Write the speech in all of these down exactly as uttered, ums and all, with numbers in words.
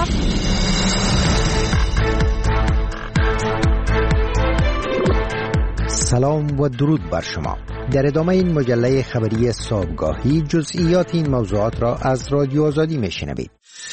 سلام و درود بر شما. در ادامه این مجله خبری صبحگاهی جزئیات این موضوعات را از رادیو آزادی میشنوید.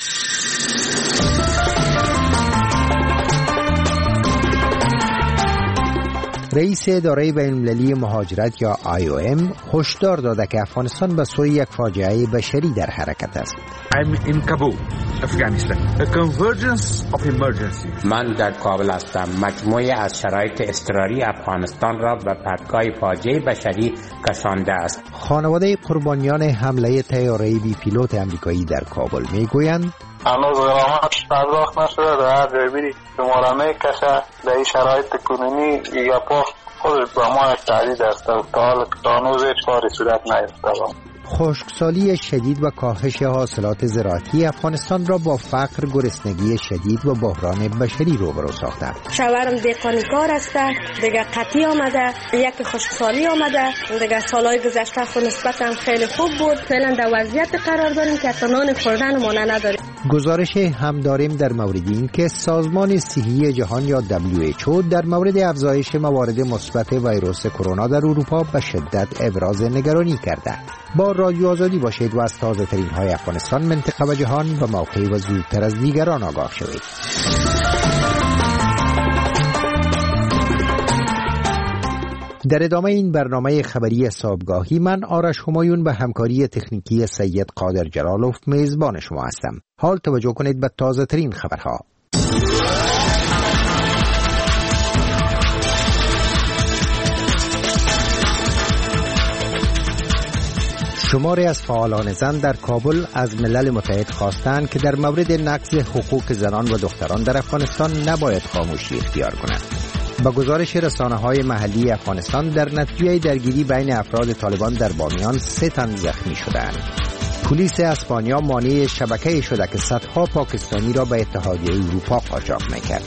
رئیس اداره بین‌المللی مهاجرت یا آی او ام هشدار داده که افغانستان به سوی یک فاجعه بشری در حرکت است. I'm in Kabul, Afghanistan. A convergence of emergencies. من در کابل هستم. مجموعه از شرایط اضطراری افغانستان را به پدگاه فاجعه بشری کشانده است. خانواده قربانیان حمله طیاره بی پیلوت آمریکایی در کابل میگویند هنوز غرامتش پرداخت نشده، در هر جای بری شما را میکشه. در این شرایط کنونی یا پا خودت با ما یک تهدید است تا حال هنوز هیچ کاری صورت نیفتاده. خشکسالی شدید و کاهش حاصلات زراعتی افغانستان را با فقر، گرسنگی شدید و بحران بشری روبرو ساخته. شوهرم دهقانی کار است، دیگه قطعی آمده، یک خشکسالی آمده، دیگه سالهای گذشته خود نسبتاً خیلی خوب بود. فعلا در وضعیت قرار داریم که حتی نان خوردن ما نداریم. گزارش هم داریم در مورد این که سازمان صحی جهان یا دبلیو اچ او در مورد افزایش موارد مثبت ویروس کرونا در اروپا به شدت ابراز نگرانی کرده. با رادیو آزادی باشید و از تازه ترین های افغانستان، منطقه و جهان به موقع و زودتر از دیگران آگاه شوید. در ادامه این برنامه خبری صبحگاهی من آرش همایون به همکاری تکنیکی سید قادر جلالوف میزبان شما هستم. حال توجه کنید به تازه ترین خبرها. شماری از فعالان زن در کابل از ملل متحد خواستند که در مورد نقض حقوق زنان و دختران در افغانستان نباید خاموشی اختیار کنند. با گزارش رسانه‌های محلی افغانستان در نتیجه درگیری بین افراد طالبان در بامیان سه تن زخمی شدند. پلیس اسپانیا مانع شبکه‌ای شده که صدها پاکستانی را به اتحادیه اروپا قاچاق می‌کرد.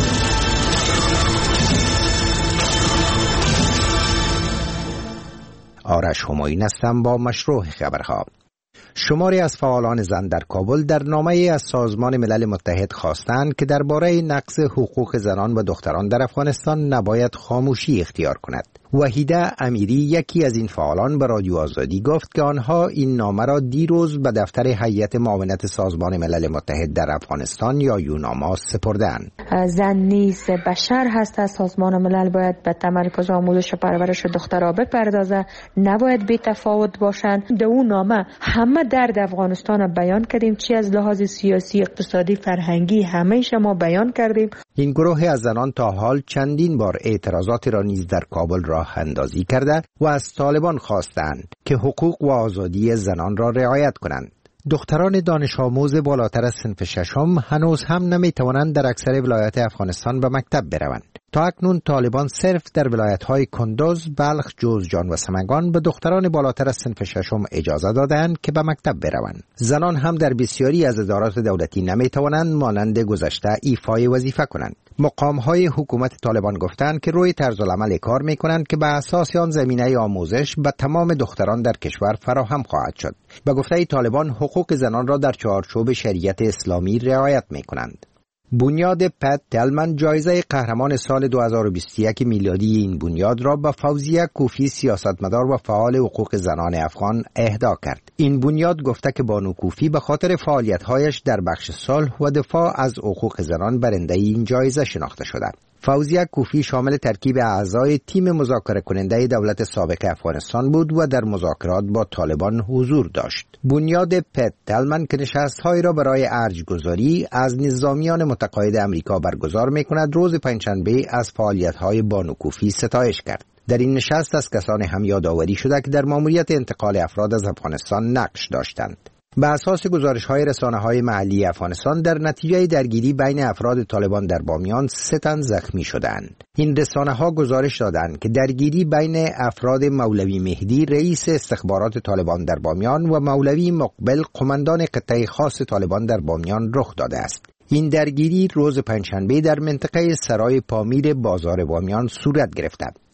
آرش همایون هستم با مشروع خبرها. شماری از فعالان زن در کابل در نامه‌ای از سازمان ملل متحد خواستند که درباره نقض حقوق زنان و دختران در افغانستان نباید خاموشی اختیار کند. وحیده امیری یکی از این فعالان به رادیو آزادی گفت که آنها این نامه را دیروز به دفتر هیئت معاونت سازمان ملل متحد در افغانستان یا یوناما سپردند. زن نیز بشر هست، از سازمان ملل باید به تمرکز آموزش و پرورش دخترها بپردازه، نباید بی تفاوت باشند. در اون نامه همه درد افغانستان بیان کردیم، چی از لحاظ سیاسی، اقتصادی، فرهنگی، همه شما بیان کردیم. این گروه از زنان تا حال چندین بار اعتراضات را نیز در کابل راه اندازی کرده و از طالبان خواستند که حقوق و آزادی زنان را رعایت کنند. دختران دانش آموز بالاتر از صنف ششم هنوز هم نمی توانند در اکثر ولایات افغانستان به مکتب بروند. تا اکنون طالبان صرف در ولایت‌های کندوز، بلخ، جوزجان و سمنگان به دختران بالاتر از صنف ششم اجازه دادند که به مکتب بروند. زنان هم در بسیاری از ادارات دولتی نمی توانند مانند گذشته ایفای وظیفه کنند. مقام‌های حکومت طالبان گفتند که روی طرز العمل کار می‌کنند که به اساس آن زمینه آموزش به تمام دختران در کشور فراهم خواهد شد. به گفته طالبان حقوق زنان را در چارچوب شریعت اسلامی رعایت می‌کنند. بنیاد پت تلمن جایزه قهرمان سال دو هزار و بیست و یک میلادی این بنیاد را به فوزیه کوفی سیاستمدار و فعال حقوق زنان افغان اهدا کرد. این بنیاد گفته که بانو کوفی به خاطر فعالیت‌هایش در بخش صلح و دفاع از حقوق زنان برنده این جایزه شناخته شده. فوزیه کوفی شامل ترکیب اعضای تیم مذاکره کننده دولت سابق افغانستان بود و در مذاکرات با طالبان حضور داشت. بنیاد پت تلمن که نشست‌هایی را برای ارج‌گذاری از نظامیان متقاعد امریکا برگزار می‌کند، روز پنجشنبه از فعالیت‌های بانو کوفی ستایش کرد. در این نشست از کسان هم یادآوری شده که در ماموریت انتقال افراد از افغانستان نقش داشتند. به اساس گزارش‌های رسانه‌های محلی افغانستان در نتیجه درگیری بین افراد طالبان در بامیان سه تن زخمی شدند. این رسانه‌ها گزارش دادند که درگیری بین افراد مولوی مهدی رئیس استخبارات طالبان در بامیان و مولوی مقبل قماندان قطعه خاص طالبان در بامیان رخ داده است. این درگیری روز پنجشنبه در منطقه سرای پامیر بازار بامیان صورت گرفته.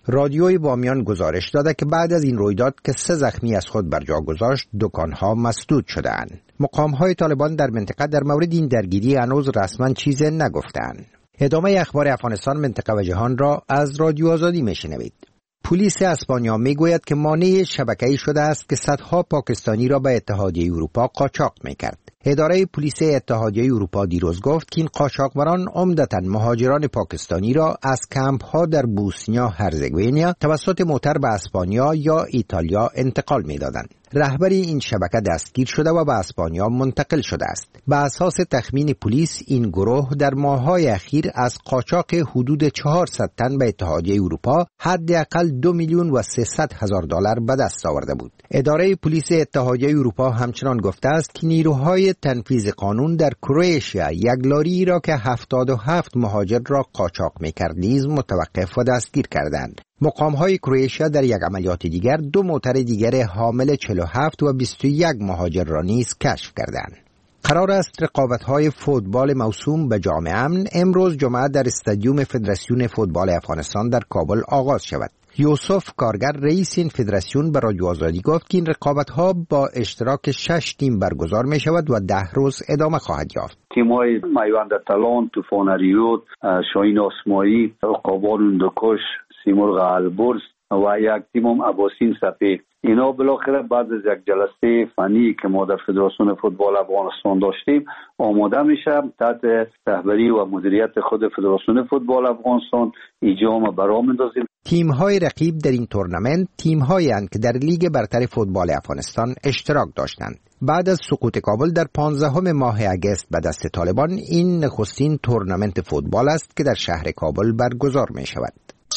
رادیوی بامیان گزارش داده که بعد از این رویداد که سه زخمی از خود بر جا گذاشت، دکانها مسدود شدند. مقام‌های طالبان در منطقه در مورد این درگیری هنوز رسما چیزی نگفتند. ادامه اخبار افغانستان، منطقه و جهان را از رادیو آزادی میشنوید. پلیس اسپانیا میگوید که مانع شبکه‌ای شده است که صدها پاکستانی را به اتحادیه اروپا قاچاق میکرد. اداره پلیس اتحادیه اروپا دیروز گفت که این قاچاقبران عمدتاً مهاجران پاکستانی را از کمپ‌ها در بوسنیا هرزگوینیا توسط موتر به اسپانیا یا ایتالیا انتقال می‌دادند. رهبر این شبکه دستگیر شده و به اسپانیا منتقل شده است. به اساس تخمین پلیس، این گروه در ماه‌های اخیر از قاچاق حدود چهارصد تن به اتحادیه اروپا حداقل دو میلیون و سیصد هزار دلار به دست آورده بود. اداره پلیس اتحادیه اروپا همچنان گفته است که نیروهای تنفیذ قانون در کرواتیا یک لاری را که هفتاد و هفت مهاجر را قاچاق می‌کرد نیز متوقف و دستگیر کردند. مقام‌های کرواتیا در یک عملیات دیگر دو موتر دیگر حامل چهل و هفت و بیست و یک مهاجر را نیز کشف کردند. قرار است رقابت‌های فوتبال موسوم به جام امن امروز جمعه در استادیوم فدراسیون فوتبال افغانستان در کابل آغاز شود. یوسف کارگر رئیس این فدراسیون به رادیو آزادی گفت که این رقابت‌ها با اشتراک شش تیم برگزار می شود و ده روز ادامه خواهد یافت. تیم‌های میوند تالان، طوفان ریود، شاهین آسمایی، قابان اندکش، سیمرغ البرز و یک تیم هم اباسین سپید. اینا بالاخره بعد از یک جلسه فنی که ما در فدراسیون فوتبال افغانستان داشتیم آماده میشه تحت رهبری و مدیریت خود فدراسیون فوتبال افغانستان ایجام برام میندازیم. تیم‌های رقیب در این تورنمنت تیم‌هایی اند که در لیگ برتر فوتبال افغانستان اشتراک داشتند. بعد از سقوط کابل در پانزدهم ماه اگست به دست طالبان، این نخستین تورنمنت فوتبال است که در شهر کابل برگزار می شود.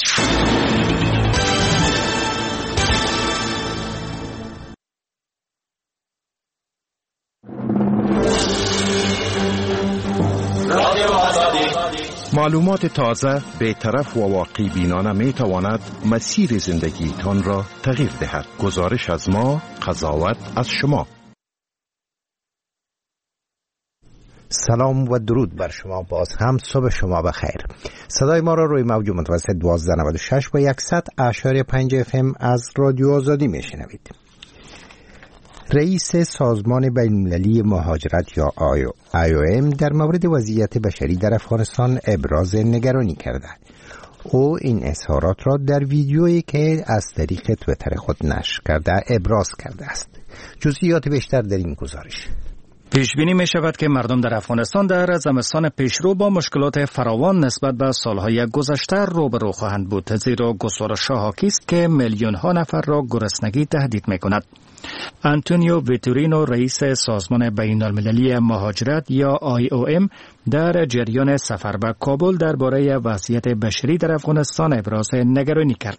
معلومات تازه، بی‌طرف و واقع بینانه می تواند مسیر زندگی تان را تغییر دهد. گزارش از ما، قضاوت از شما. سلام و درود بر شما. باز هم صبح شما بخیر. صدای ما را روی موج متوسط دوازده نود و شش و صد اشاری پنج اف ام از رادیو آزادی می شنوید. رئیس سازمان بین‌المللی مهاجرت یا آی او ام در مورد وضعیت بشری در افغانستان ابراز نگرانی کرده. او این اظهارات را در ویدیویی که از طریق توییتر خود نشر کرده ابراز کرده است. جزئیات بیشتر در این گزارش. پیش بینی می شود که مردم در افغانستان در زمستان پیشرو با مشکلات فراوان نسبت به سالهای گذشته روبرو خواهند بود، زیرا گزارش‌ها حاکی است که میلیون ها نفر را گرسنگی تهدید می کند. آنتونیو ویتورینو رئیس سازمان بین المللی مهاجرت یا آی او ام در جریان سفر به کابل درباره وضعیت بشری در افغانستان ابراز نگرانی کرد.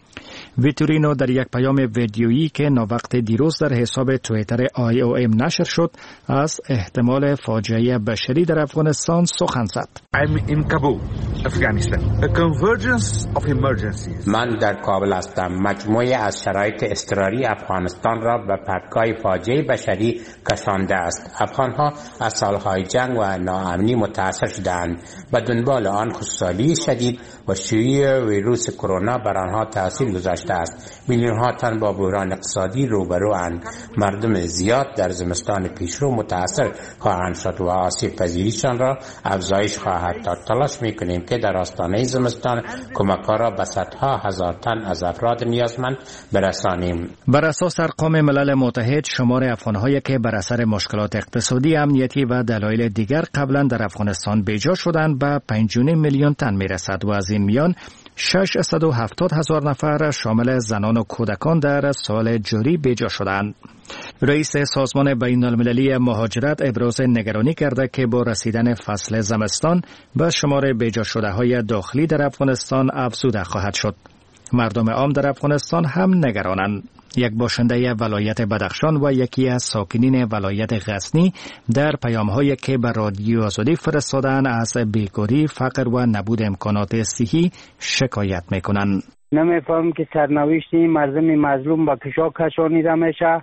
ویتورینو در یک پیام ویدیویی که ناوقت دیروز در حساب توییتر آی او ام نشر شد از احتمال فاجعه بشری در افغانستان سخن زد. I'm in Kabul, Afghanistan. A convergence of emergencies. من در کابل هستم. مجموعه از شرایط اضطراری افغانستان را به پرتگاه فاجعه بشری کشانده است. افغانها از سالهای جنگ و ناامنی متاثر شدند. به دنبال آن خشکسالی شدید و شیوع ویروس کرونا بر آنها تاثیر گذاشته است. میلیون ها تن با بحران اقتصادی روبروند. مردم زیاد در زمستان پیشرو متاثر خواهند شد و آسیب پذیریشان را افزایش خواهد داد. تلاش میکنیم که در آستانه زمستان کمک‌ها را به صدها هزار تن از افراد نیازمند برسانیم. بر اساس ارقام ملل متحد، شمار افغان‌هایی که بر اثر مشکلات اقتصادی، امنیتی و دلایل دیگر قبلا در افغانستان بیجا شدند به پنج و نیم میلیون تن میرسد و از این میان ششصد و هفتاد هزار نفر شامل زنان و کودکان در سال جاری بیجا شدند. رئیس سازمان بین المللی مهاجرت ابراز نگرانی کرده که با رسیدن فصل زمستان به شمار بیجا شده های داخلی در افغانستان افزوده خواهد شد. مردم عام در افغانستان هم نگرانند. یک باشنده ولایت بدخشان و یکی از ساکنین ولایت غزنی در پیام‌هایی که به رادیو آزادی فرستادن از بیکاری، فقر و نبود امکانات صحی شکایت میکنند. نمیفهم که سرنوشت این مردم مظلوم با کشاک کشانیده میشه.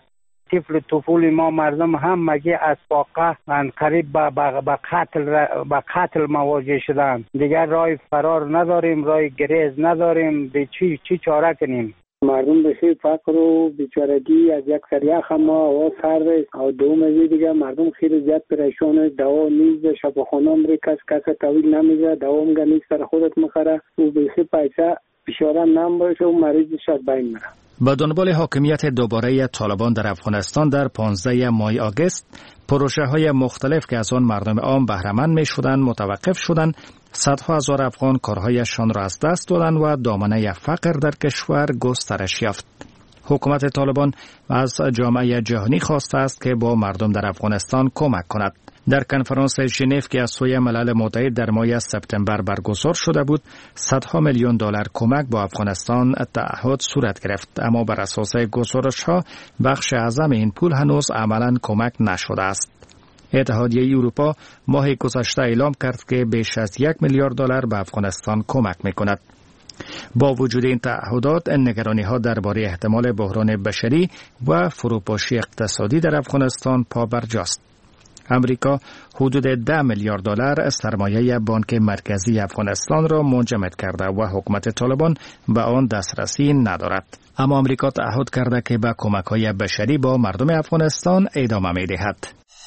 طفل طفول ما مردم هم مگه از واقع من قریب به با قتل با قتل مواجه شدن. دیگر راه فرار نداریم، راه گریز نداریم. به چی چی چاره کنیم؟ مردم بخیر فقر و بیچارگی از یک سریع خما و سر و دوم از دیگه مردم خیلی زیاد پریشان، دوا نیست، شفاخانه امری کس کس طویل نمیشه، دوا میگه نیست سر خودت مخره و بخیر پیسه بیچاره نم باشه و مریض شد بین میره. با دنبال حاکمیت دوباره طالبان در افغانستان در پانزده ماه آگوست، پروژه های مختلف که از آن مردم عام بهره‌مند می شدند متوقف شدند. صدها هزار افغان کارهایشان را از دست دادند و دامنه فقر در کشور گسترش یافت. حکومت طالبان از جامعه جهانی خواسته است که با مردم در افغانستان کمک کند. در کنفرانس ژنو که از سوی ملل متحد در ماه سپتامبر برگزار شده بود، صدها میلیون دلار کمک با افغانستان تعهد صورت گرفت، اما بر اساس گزارش‌ها بخش اعظم این پول هنوز عملاً کمک نشده است. اتحادیه اروپا ماه گذشته اعلام کرد که بیش از یک میلیارد دلار به افغانستان کمک می‌کند. با وجود این تعهدات، نگرانی‌ها درباره احتمال بحران بشری و فروپاشی اقتصادی در افغانستان پابرجاست. امریکا حدود ده میلیارد دلار سرمایه بانک مرکزی افغانستان را منجمد کرده و حکومت طالبان به آن دسترسی ندارد. اما امریکا تعهد کرده که به کمک‌های بشری با مردم افغانستان ادامه می‌دهد.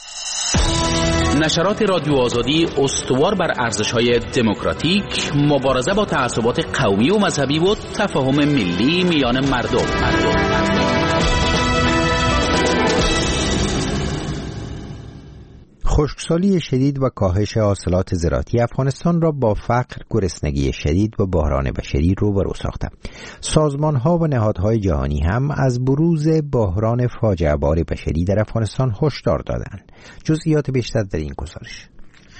نشرات رادیو آزادی استوار بر ارزش‌های دموکراتیک، مبارزه با تعصبات قومی و مذهبی و تفاهم ملی میان مردم. مردم. خشکسالی شدید و کاهش حاصلات زراعتی افغانستان را با فقر، گرسنگی شدید و بحران بشری روبرو ساخته. سازمان‌ها و نهادهای جهانی هم از بروز بحران فاجعه بار بشری در افغانستان هشدار دادند. جزئیات بیشتر در این گزارش.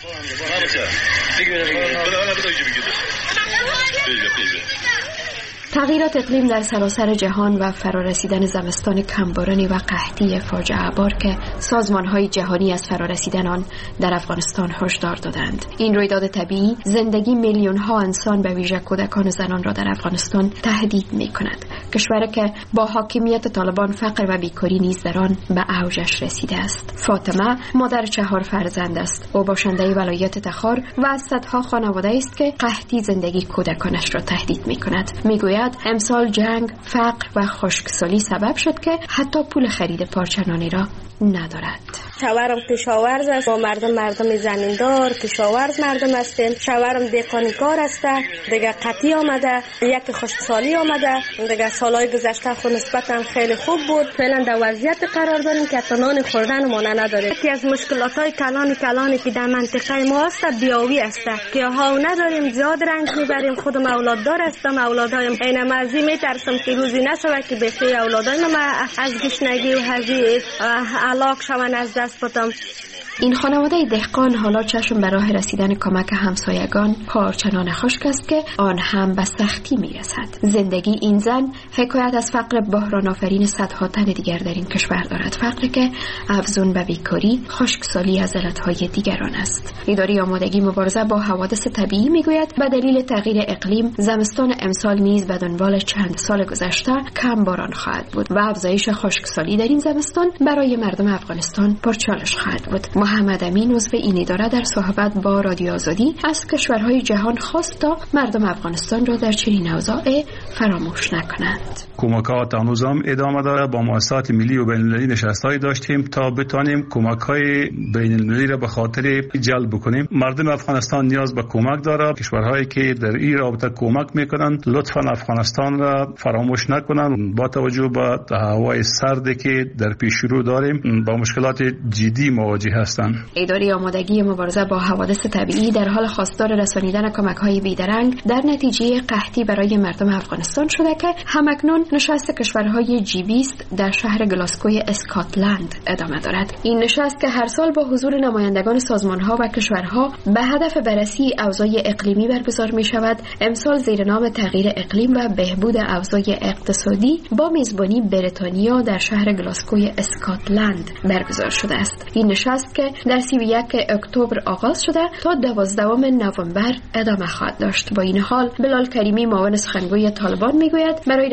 تغییرات اقلیم در سراسر جهان و فرارسیدن زمستان کمبارانی و قحطی فاجعه بار که سازمان‌های جهانی از فرارسیدن آن در افغانستان هشدار دادند. این رویداد طبیعی زندگی میلیون‌ها انسان به ویژه کودکان و زنان را در افغانستان تهدید می‌کند. کشوری که با حاکمیت طالبان فقر و بیکاری نیز در آن به اوجش رسیده است. فاطمه مادر چهار فرزند است. او باشنده ولایت تخار و از صدها خانواده است که قحطی زندگی کودکانش را تهدید می‌کند. می‌گوید امسال جنگ، فقر و خشکسالی سبب شد که حتی پول خرید پارچه نانی را ندارد. شوهرم کشاورز است، ما مردم مردم زمیندار کشاورز مردم هستیم. شوهرم دهقانی کار است، دیگه قطعی آمده، یک خشکسالی آمده. دیگه سالهای گذشته خود نسبتا خیلی خوب بود. فعلا در وضعیت قرار داریم که تنان خوردن ما نداریم. یکی از مشکلات‌های کلان کلانی که در منطقه ما است بیاوی است که ها نداریم، زیاد رنج میبریم. خودم اولاددار هستم، اولادایم عین مرزی میترسم که روزی نشود که بخیر اولادایم از گشنگی و هزی علاق شوند از دست بدم. این خانواده دهقان حالا چشم به راه رسیدن کمک همسایگان پارچنان خشک است که آن هم به سختی میرسد. زندگی این زن حکایت از فقر بحران آفرین صدها تن دیگر در این کشور دارد. فقری که افزون به بیکاری، خشکسالی از علتهای دیگران است. اداره آمادگی مبارزه با حوادث طبیعی میگوید به دلیل تغییر اقلیم زمستان امسال نیز به دنبال چند سال گذشته کم باران خواهد بود و افزایش خشکسالی در این زمستان برای مردم افغانستان پرچالش خواهد بود. محمد امین عضو این اداره در صحبت با رادیو آزادی از کشورهای جهان خواست تا مردم افغانستان را در چنین اوضاع فراموش نکنند. کمکات هنوز هم ادامه داره. با مؤسسات ملی و بین المللی نشست‌هایی داشتیم تا بتانیم کمک‌های بین المللی را به خاطر جلب بکنیم. مردم افغانستان نیاز به کمک داره. کشورهایی که در این رابطه کمک میکنند لطفاً افغانستان را فراموش نکنند. با توجه به هوای سردی که در پیش رو داریم با مشکلات جدی مواجه هستند. اداره آمادگی مبارزه با حوادث طبیعی در حال خواستار رسانیدن کمک‌های بیدرنگ در نتیجه قحطی برای مردم افغانستان شده که همکنون نشست کشورهای جی بیست در شهر گلاسکوی اسکاتلند ادامه دارد. این نشست که هر سال با حضور نمایندگان سازمان‌ها و کشورها به هدف بررسی اوضاع اقلیمی برگزار می‌شود، امسال زیر نام تغییر اقلیم و بهبود اوضاع اقتصادی با میزبانی بریتانیا در شهر گلاسکوی اسکاتلند برگزار شده است. این نشست که در سی و یک اکتبر آغاز شده تا دوازدهم نوامبر ادامه خواهد داشت. با این حال بلال کریمی معاون سخنگوی طالبان میگوید برای رسیدن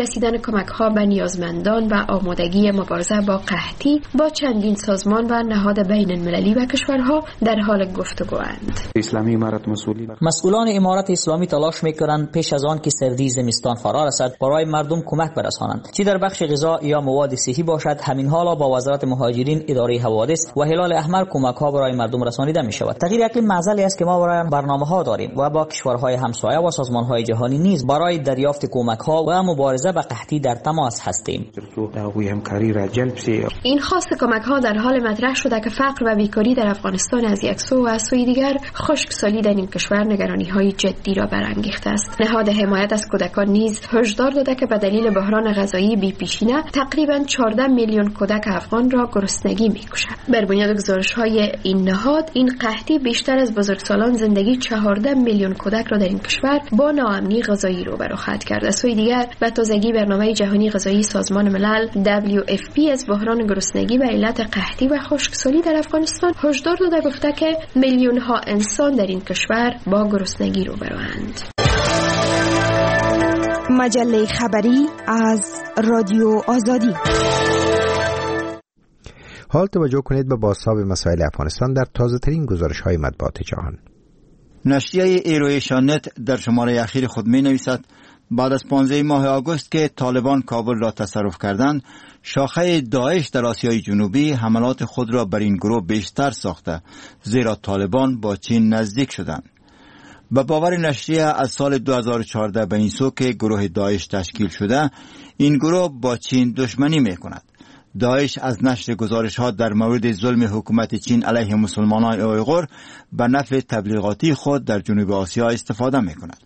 کمک ها به نیازمندان و آمادگی مبارزه با قحطی با چندین سازمان و نهاد بین المللی و کشورها در حال گفتگواند. اسلامی امارت مسئولین مسئولان امارت اسلامی تلاش میکنند پیش از آن که سردی زمستان فرا رسد برای مردم کمک برسانند، چه در بخش غذا یا مواد صحی باشد. همین حالا با وزارت مهاجرین، اداره حوادث و هلال احمر کمک ها برای مردم رسانیده می شود. تغییر اقلیم معضلی است که ما برای برنامه ها داریم و با کشورهای همسایه و سازمان های جهانی نیز برای دریافت کمک ها و مبارزه با قحطی در تماس هستیم. این خواست کمک ها در حال مطرح شده که فقر و بیکاری در افغانستان از یک سو و از سوی دیگر خشکسالی در این کشور نگرانی های جدی را برانگیخته است. نهاد حمایت از کودکان نیز هشدار داده که به دلیل بحران غذایی بی پیشینه تقریبا چهارده میلیون کودک افغان را گرسنگی می‌کشد. بر بنیاد گزارش‌های این نهاد، این قحطی بیشتر از بزرگسالان زندگی چهارده میلیون کودک را در این کشور با ناامنی غذایی روبرو خواهد کرد. از سوی دیگر به تازگی برنامه جهانی غذایی سازمان ملل دبلیو اف پی از بحران گرسنگی به علت قحطی و خشکسالی در افغانستان هشدار داده گفته که میلیون ها انسان در این کشور با گرسنگی روبروند. مجله خبری از رادیو آزادی. حال توجه کنید به بازتاب مسائل افغانستان در تازه ترین گزارش های مطبوعات جهان. نشریه ایرویشانت در شماره اخیر خود می نویسد بعد از پانزده ماه آگوست که طالبان کابل را تصرف کردند، شاخه داعش در آسیای جنوبی حملات خود را بر این گروه بیشتر ساخته، زیرا طالبان با چین نزدیک شدند. به باور نشریه از سال دو هزار و چهارده به این سو که گروه داعش تشکیل شده، این گروه با چین دشمنی می کند. داعش از نشر گزارش ها در مورد ظلم حکومت چین علیه مسلمانان اویغور به نفع تبلیغاتی خود در جنوب آسیا استفاده می کند.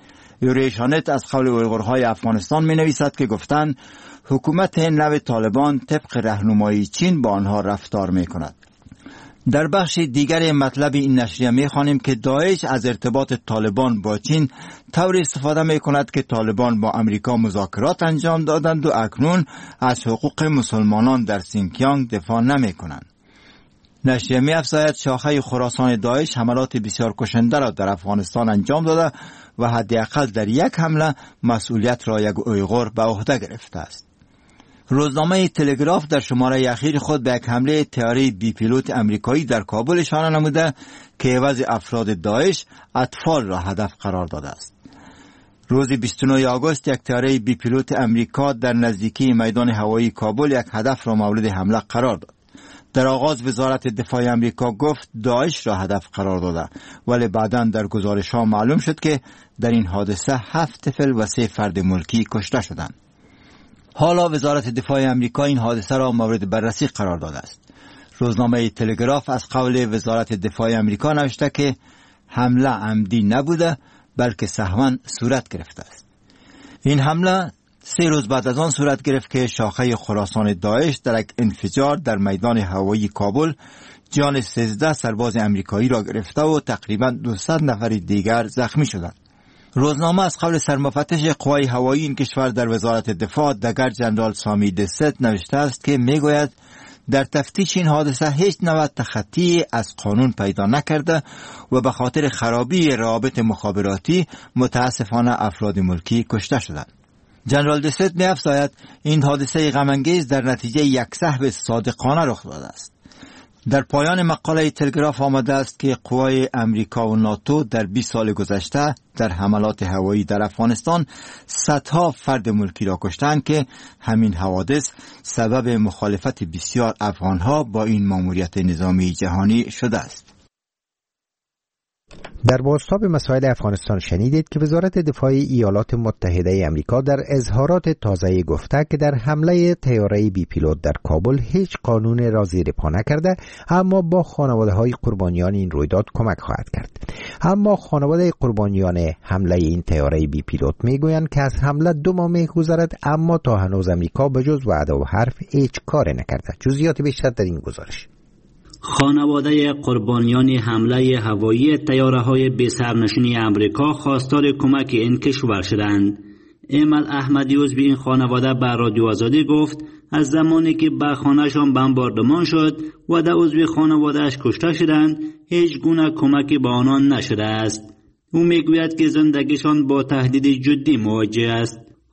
یوریشانت از قول اویغورهای افغانستان می نویسد که گفتند حکومت نو طالبان طبق راهنمایی چین با آنها رفتار می کند. در بخش دیگر مطلب این نشریه می خوانیم که داعش از ارتباط طالبان با چین طوری استفاده می کند که طالبان با امریکا مذاکرات انجام دادند و اکنون از حقوق مسلمانان در سینکیانگ دفاع نمی کنند. نشریه می افزاید شاخه خراسان داعش حملات بسیار کشنده را در افغانستان انجام داده و حداقل در یک حمله مسئولیت را یک اویغور به عهده گرفته است. روزنامه تلگراف در شماره اخیر خود به یک حمله طیاره بی پیلوت امریکایی در کابل اشاره نموده که عوض افراد داعش اطفال را هدف قرار داده است. روز بیست و نه آگوست یک طیاره بی پیلوت امریکا در نزدیکی میدان هوایی کابل یک هدف را مورد حمله قرار داد. در آغاز وزارت دفاع امریکا گفت داعش را هدف قرار داده، ولی بعداً در گزارش ها معلوم شد که در این حادثه هفت طفل و سه فرد ملکی کشته شدند. حالا وزارت دفاع امریکا این حادثه را مورد بررسی قرار داده است. روزنامه تلگراف از قول وزارت دفاع امریکا نوشته که حمله عمدی نبوده بلکه سهواً صورت گرفته است. این حمله سه روز بعد از آن صورت گرفت که شاخه خراسان داعش در یک انفجار در میدان هوایی کابل جان سیزده سرباز امریکایی را گرفته و تقریباً دویست نفر دیگر زخمی شدند. روزنامه از قول سرمفتش قوای هوایی این کشور در وزارت دفاع دگر جنرال سامی دست نوشته است که میگوید در تفتیش این حادثه هیچ نوع تخطی از قانون پیدا نکرده و به خاطر خرابی روابط مخابراتی متاسفانه افراد ملکی کشته شدند. جنرال دست می افزاید این حادثه غم‌انگیز در نتیجه یک سحب صادقانه رخ داده است. در پایان مقاله تلگراف آمده است که قوای امریکا و ناتو در بیست سال گذشته در حملات هوایی در افغانستان صدها فرد ملکی را کشتند که همین حوادث سبب مخالفت بسیار افغانها با این ماموریت نظامی جهانی شده است. در بازتاب مسائل افغانستان شنیدید که وزارت دفاع ایالات متحده آمریکا در اظهارات تازه گفته که در حمله طیاره بی پیلوت در کابل هیچ قانون را زیر پا نکرده، اما با خانواده های قربانیان این رویداد کمک خواهد کرد. اما خانواده قربانیان حمله این طیاره بی پیلوت میگویند که از حمله دو ماه میگذرد، اما تا هنوز آمریکا به جز وعده و حرف هیچ کار نکرده. جزئیات بیشتر در این گزارش. خانواده قربانیان حمله هوایی طیاره‌های بی سرنشین آمریکا خواستار کمک این کشور شدند. ایمل احمدی عضو این خانواده به رادیو آزادی گفت از زمانی که به خانه‌شان بمباردمان شد و ده عضو خانواده‌اش کشته شدند، هیچ گونه کمکی به آنان نشده است. او میگوید که زندگیشان با تهدید جدی مواجه است.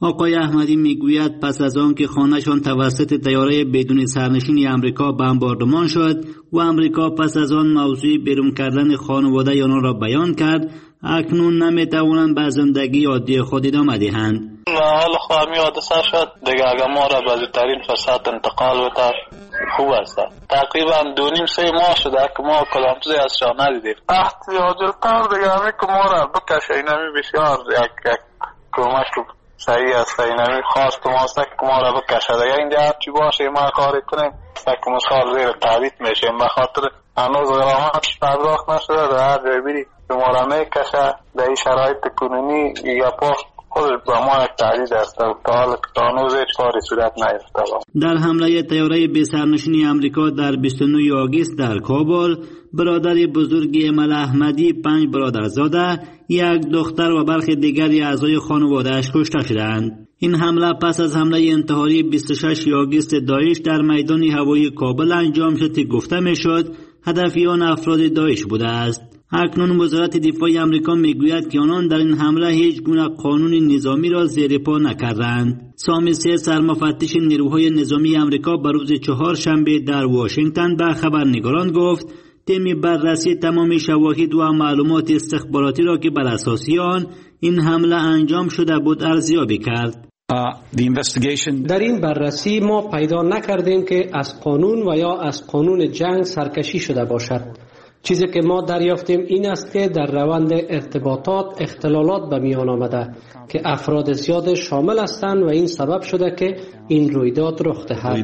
آقای احمدی میگوید پس از آن که خانه‌شان توسط طیاره بدون سرنشین آمریکا بمباردمان شد و آمریکا پس از آن موضوع بیرون کردن خانواده آنها را بیان کرد، اکنون نمیتوانند به زندگی عادی خود ادامه دهند. حال خواهمی حادثه شد دیگه، اگر ما را به زودترین فرصت انتقال بده خوب است. تقریبا دو نیم سه ماه شده که ما کلامزی از شاه ندیدیم. احتیاج‌تر دیگه همی که ما را بکشه، اینمی بسیار یک یک کمک صحیح است. اینمی خواست ما است که ما را بکشه دیگه، این دیگه هرچی باشه ما کاری کنیم که مثال زیر تعبیت میشیم. به خاطر هنوز غرامت پرداخت نشده، در هر جای بیری که ما را میکشه در این شرایط کنونی یا پاست خودش با ما یک تعدید است تا حال که هنوز هیچ کاری صورت نیفته. در حمله طیاره بی سرنشین آمریکا در بیست و نه آگوست در کابل، برادر بزرگ امل احمدی، پنج برادرزاده، یک دختر و برخی دیگری اعضای خانواده‌اش کشته شدند. این حمله پس از حمله انتحاری بیست و شش آگوست داعش در میدان هوایی کابل انجام شد که گفته میشد هدف آن افراد داعش بوده است. اکنون وزارت دفاع آمریکا میگوید که آنان در این حمله هیچ گونه قانون نظامی را زیر پا نکردند. سامی سه سرمفتش نیروهای نظامی آمریکا بر روز چهارشنبه در واشنگتن به خبرنگاران گفت تیم بررسی تمام شواهد و معلومات استخباراتی را که بر اساس آن این حمله انجام شده بود ارزیابی کرد. در این بررسی ما پیدا نکردیم که از قانون و یا از قانون جنگ سرکشی شده باشد. چیزی که ما دریافتیم این است که در روند ارتباطات اختلالات به میان آمده که افراد زیاد شامل هستند و این سبب شده که این رویداد رخ دهد.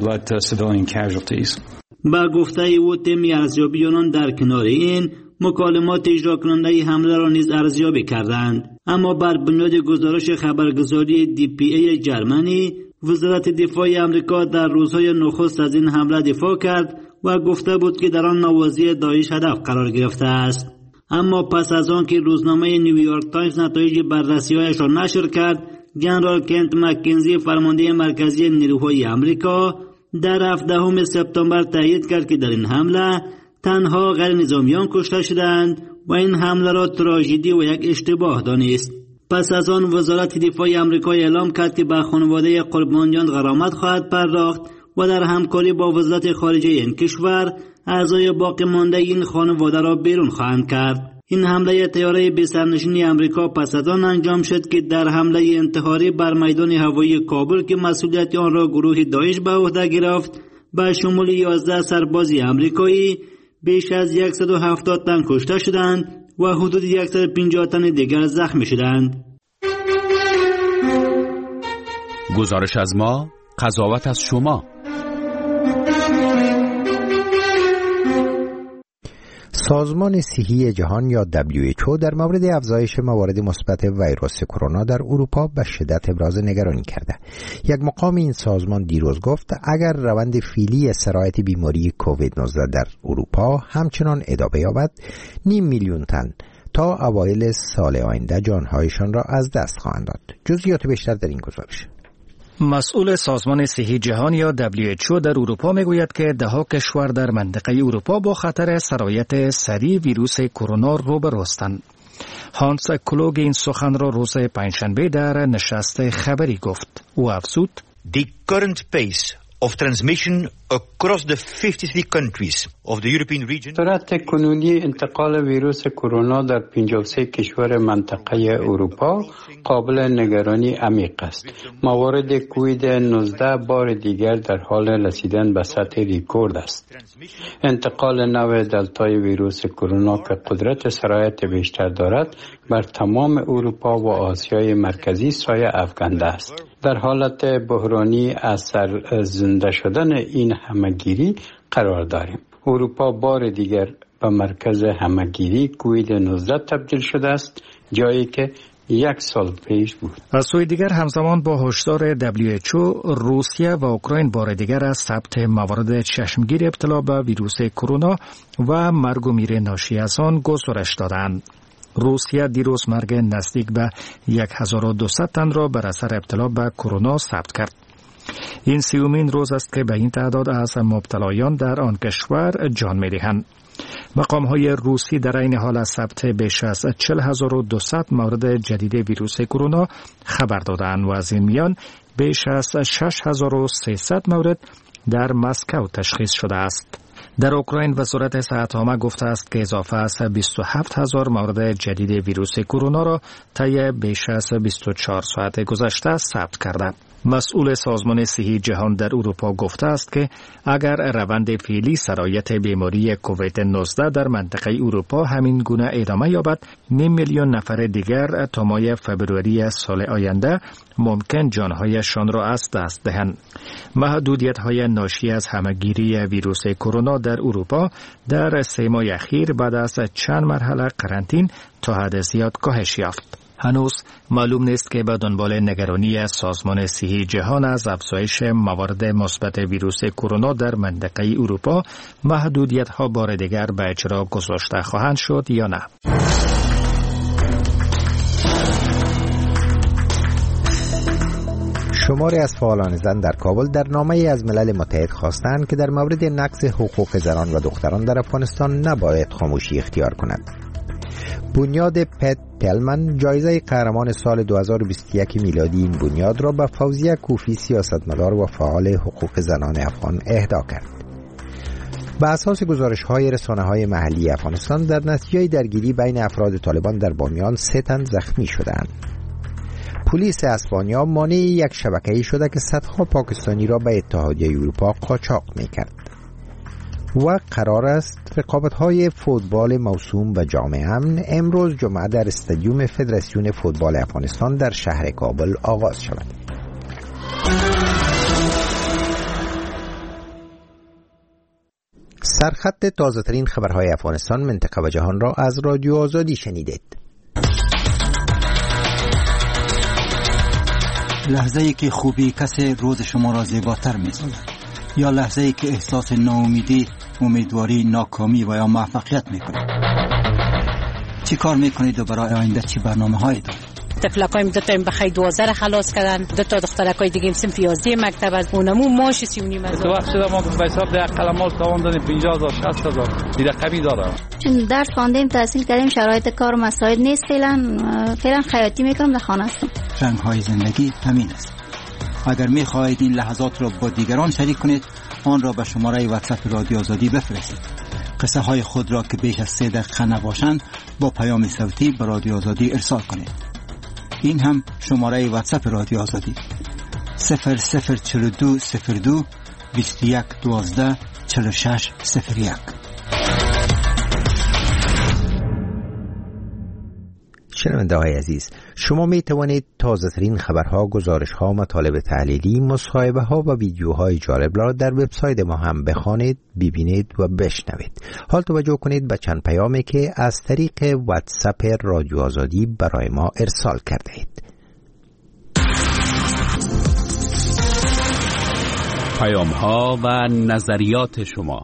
با گفته او تیم ارزیابی آنان در کنار این مکالمات اجرا کننده حمله را نیز ارزیابی کردند، اما بر بنیاد گزارش خبرگزاری دی پی ای جرمنی، وزارت دفاع آمریکا در روزهای نخست از این حمله دفاع کرد و گفته بود که در آن نوازی داعش هدف قرار گرفته است. اما پس از آن که روزنامه نیویورک تایمز نتایج بررسی‌هایش را نشر کرد، جنرال کنت مکنزی فرمانده مرکزی نیروهای آمریکا در هفدهم سپتامبر تایید کرد که در این حمله تنها غیر نظامیان کشته شدند و این حمله را تراژدی و یک اشتباه دانست. پس از آن وزارت دفاع آمریکا اعلام کرد که به خانواده قربانیان غرامت خواهد پرداخت و در همکاری با وزارت خارجه این کشور اعضای باقی مانده این خانواده را بیرون خواهند کرد. این حمله طیاره بی سرنشین آمریکا پس از آن انجام شد که در حمله انتحاری بر میدان هوایی کابل که مسئولیت آن را گروه داعش به عهده گرفت، به شمول یازده سرباز آمریکایی بیش از صد و هفتاد تن کشته شدند و حدود صد و پنجاه تن دیگر زخمی شدند. گزارش از ما، قضاوت از شما. سازمان صحی جهان یا دبلیو اچ او در مورد افزایش موارد مثبت ویروس کرونا در اروپا به شدت ابراز نگرانی کرده. یک مقام این سازمان دیروز گفت اگر روند فعلی سرایت بیماری کووید نوزده در اروپا همچنان ادامه یابد، نیم میلیون تن تا اوایل سال آینده جانهایشان را از دست خواهند داد. جزئیات بیشتر در این گزارش. مسئول سازمان صحی جهان یا دبلیو اچ او در اروپا میگوید که دهها کشور در منطقه اروپا با خطر سرایت سریع ویروس کرونا روبرو هستند. هانس کلوگ این سخن را روز پنجشنبه در نشست خبری گفت. او افزود: The current pace of transmission across the fifty-three countries of the European region. سرعت کنونی انتقال ویروس کرونا در پنجاه و سه کشور منطقه اروپا قابل نگرانی عمیق است. موارد کووید نوزده بار دیگر در حال رسیدن به سطح ریکورد است. انتقال نوع دلتای ویروس کرونا که قدرت سرایت بیشتر دارد بر تمام اروپا و آسیای مرکزی سایه افکنده است. در حالت بحرانی اثر زنده شدن این همگیری قرار داریم. اروپا بار دیگر به مرکز همگیری کووید نوزده تبدیل شده است، جایی که یک سال پیش بود. از سوی دیگر همزمان با هشدار دبلیو اچ او، روسیه و اوکراین بار دیگر از ثبت موارد چشمگیر ابتلا به ویروس کرونا و مرگ و میر ناشی از آن گزارش دادند. روسیه دیروز مرگ نزدیک به هزار و دویست تن را بر اثر ابتلا به کرونا ثبت کرد. این سیومین روز است که به این تعداد از مبتلایان در آن کشور جان می‌دهند. مقام های روسی در این حال از ثبت بیش از چهل هزار و دویست مورد جدید ویروس کرونا خبر دادند و از این میان بیش از شش هزار و سیصد مورد در مسکو تشخیص شده است. در اوکراین وزارت صحت عامه گفته است که اضافه از بیست و هفت هزار مورد جدید ویروس کرونا را طی بیش از بیست و چهار ساعت گذشته ثبت کرده. مسئول سازمان صحی جهان در اروپا گفته است که اگر روند فعلی سرایت بیماری کووید نوزده در منطقه اروپا همین گونه ادامه یابد، نیم میلیون نفر دیگر تا ماه فبروری سال آینده ممکن جانهایشان را از دست دهند. محدودیت‌های ناشی از همه‌گیری ویروس کرونا در اروپا در سه ماه اخیر بعد از چند مرحله قرنطین تا حد زیاد کاهش یافت. هنوز معلوم نیست که به دنبال نگرانی سازمان صحی جهان از افزایش موارد مثبت ویروس کرونا در منطقه اروپا محدودیت‌ها بار دیگر به اجرا گذاشته خواهند شد یا نه. شماری از فعالان زن در کابل در نامه‌ای از ملل متحد خواستند که در مورد نقض حقوق زنان و دختران در افغانستان نباید خاموشی اختیار کند. بنیاد پت تلمن جایزه قهرمان سال دو هزار و بیست و یک میلادی این بنیاد را به فوزیه کوفی سیاستمدار و فعال حقوق زنان افغان اهدا کرد. به اساس گزارش‌های رسانه‌های محلی افغانستان در نتیجه درگیری بین افراد طالبان در بامیان سه تن زخمی شدند. پلیس اسپانیا مانع یک شبکه‌ای شده که صدها پاکستانی را به اتحادیه اروپا قاچاق می‌کرد. و قرار است رقابت‌های فوتبال موسوم و جام امن امروز جمعه در استادیوم فدراسیون فوتبال افغانستان در شهر کابل آغاز شود. سرخط تازه‌ترین خبرهای افغانستان، منطقه و جهان را از رادیو آزادی شنیدید. لحظه‌ای که خوبی کسی روز شما را زیباتر می‌سازد، یا لحظه‌ای که احساس ناامیدی، امیدواری، ناکامی و یا موفقیت می‌کنید. چی کار می‌کنید و برای آینده چی برنامه‌هایی دارید؟ تفلکایم دو تا ام بخای دوازده را خلاص کردن، دو تا دخترکای دیگه صنف یازده مکتب از اونمو ماش سی و نیم هزار. تو وقت شده ما به حساب ده قلمال تاوان دادیم پنجاه هزار شصت هزار دیگه قبی داره. چون درس خواندیم تحصیل کردیم شرایط کار مساعد نیست، فعلا فعلا خیاطی میکنم در خانه هستم. رنگ‌های زندگی همین است. اگر می‌خواهید این لحظات را با دیگران شریک کنید، آن را به شماره واتساپ رادیو آزادی بفرستید. قصه های خود را که بیش از سه دقیقه نباشند با پیام صوتی به رادیو آزادی ارسال کنید. این هم شماره واتساپ رادیو آزادی صفر صفر چهل و دو صفر دو بیست و یک دوازده چهل و شش صفر یک. شنونده های عزیز، شما می توانید تازه ترین خبرها، گزارشها، مطالب تحلیلی، مصاحبه ها و ویدیوهای جالب را در وبسایت ما هم بخوانید، ببینید و بشنوید. حال توجه کنید به چند پیامی که از طریق واتساپ رادیو آزادی برای ما ارسال کرده اید. پیام ها و نظریات شما.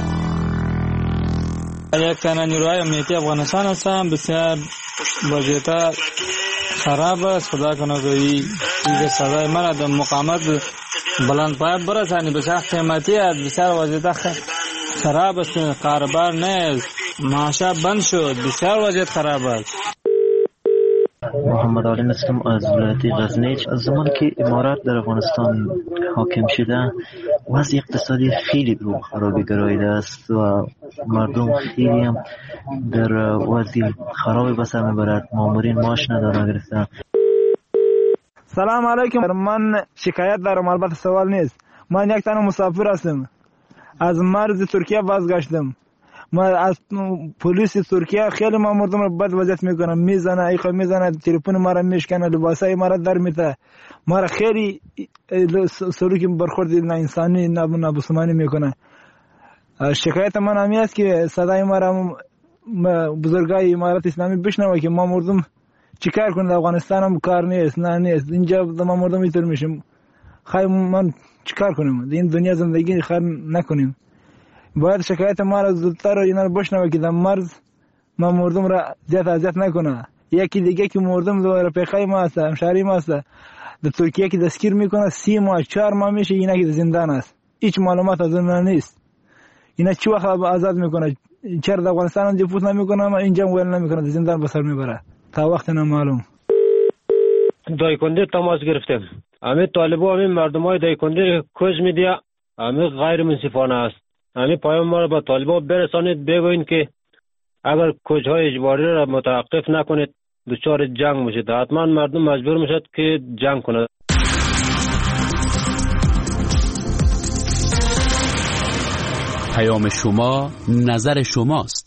یک تنه نیروهای امنیتی افغانستان هستم. بسیار وضعیت خراب است. خدا کنه که این صدای من در مقامت بلند پایه برسانی. بسیار قیمتی است. بسیار وضعیت خراب است. کاربار نیست. معاشه بند شد. بسیار وضعیت خراب است. محمد علی هستم از ولایت غزنی. از زمان که امارات در افغانستان حاکم شده وضع اقتصادی خیلی رو خرابی گراییده است و مردم خیلی هم در وضع خرابی به سر میبرد. مامورین معاش ندارن گرفتن. سلام علیکم. من شکایت دارم، البته سوال نیست. من یک تنه مسافر هستم، از مرز ترکیه بازگشتم. ما از پلیس ترکیه خیلی ما مردم رو بد وضعیت میکنن، میزنه ایخا میزنه، تلفن ما رو میشکنه، لباسای ما رو در میته، ما رو خیلی سلوک برخورد نه انسانی نه نابسمانی میکنه. شکایت من همی است که صدای ما رو بزرگای امارات اسلامی بشنوه که ما مردم چیکار کنیم. افغانستان هم کار نیست، نه نیست، اینجا ما مردم اینطور میشیم. خواهی من چیکار کنیم؟ این دنیا زندگی خیر نکنیم. باید شکایت ما را زودتر اینا رو بشنوه که در مرز ما مردم را زیاد اذیت نکنه. یکی دیگه که مردم دو رفیقای ما هست، همشهری ما هست، در ترکیه که دستگیر میکنه سی ماه چهار ماه میشه، اینا که زندان است، هیچ معلومات از اون نیست. اینا چه وقت آزاد میکنه؟ چرا در افغانستان اونجا فوت نمیکنه اینجا ول نمیکنه زندان به سر میبره تا وقت نامعلوم. دایکنده تماس گرفتم. همه طالبا همه مردمای دایکنده کوز میدیا همه غیر منصفانه است. همه پیام ما را به طالبا برسانید بگوین که اگر کوچهای اجباری را متوقف نکنید دچار جنگ میشید. حتما مردم مجبور میشد که جنگ کنند. پیام شما نظر شماست.